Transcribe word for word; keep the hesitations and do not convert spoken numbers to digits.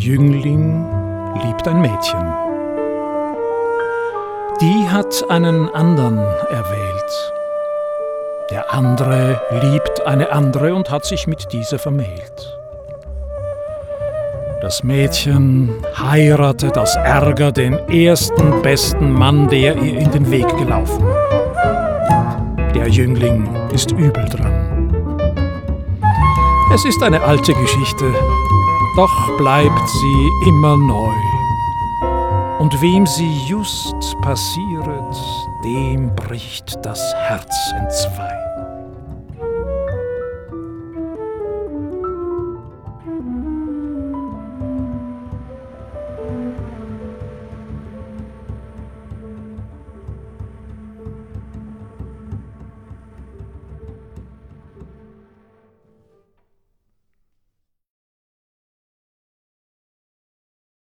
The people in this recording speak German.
Jüngling liebt ein Mädchen. Die hat einen anderen erwählt. Der andere liebt eine andere und hat sich mit dieser vermählt. Das Mädchen heiratet aus Ärger den ersten besten Mann, der ihr in den Weg gelaufen. Der Jüngling ist übel dran. Es ist eine alte Geschichte, doch bleibt sie immer neu. Und wem sie just passieret, dem bricht das Herz entzwei.